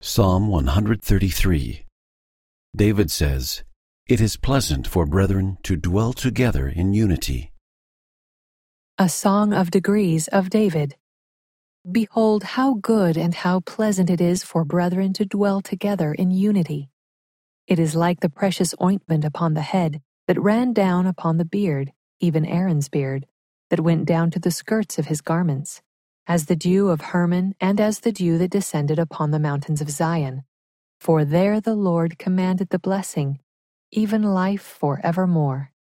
Psalm 133. David says, "It is pleasant for brethren to dwell together in unity." A Song of Degrees of David. Behold how good and how pleasant it is for brethren to dwell together in unity. It is like the precious ointment upon the head that ran down upon the beard, even Aaron's beard, that went down to the skirts of his garments, as the dew of Hermon and as the dew that descended upon the mountains of Zion. For there the Lord commanded the blessing, even life for evermore.